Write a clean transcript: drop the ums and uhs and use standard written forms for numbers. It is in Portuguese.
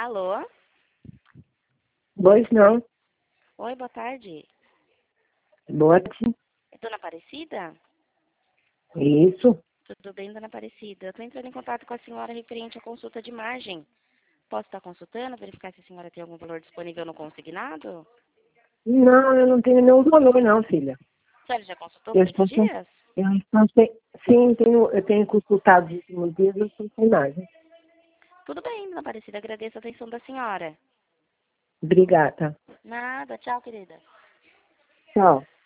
Alô? Pois não. Oi, boa tarde. Boa tarde. É Dona Aparecida? Isso. Tudo bem, Dona Aparecida? Eu estou entrando em contato com a senhora referente à consulta de imagem. Posso estar consultando, verificar se a senhora tem algum valor disponível no consignado? Não, eu não tenho nenhum valor não, filha. A senhora já consultou Eu por estou esses sem... dias? Eu estou sem... Sim, eu tenho consultado os últimos dias, eu estou sem imagem. Tudo bem, Dona Aparecida. Agradeço a atenção da senhora. Obrigada. Nada. Tchau, querida. Tchau.